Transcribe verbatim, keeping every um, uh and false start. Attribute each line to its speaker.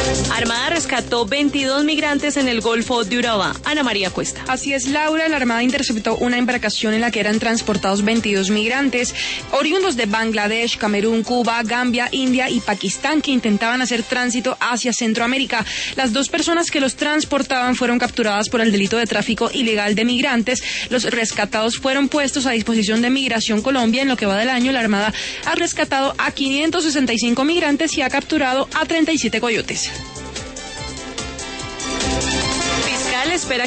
Speaker 1: Armada rescató veintidós migrantes en el Golfo de Urabá. Ana María Cuesta.
Speaker 2: Así es, Laura. La Armada interceptó una embarcación en la que eran transportados veintidós migrantes oriundos de Bangladesh, Camerún, Cuba, Gambia, India y Pakistán, que intentaban hacer tránsito hacia Centroamérica. Las dos personas que los transportaban fueron capturadas por el delito de tráfico ilegal de migrantes. Los rescatados fueron puestos a disposición de Migración Colombia. En lo que va del año, la Armada ha rescatado a quinientos sesenta y cinco migrantes y ha capturado a treinta y siete coyotes.
Speaker 1: Fiscal espera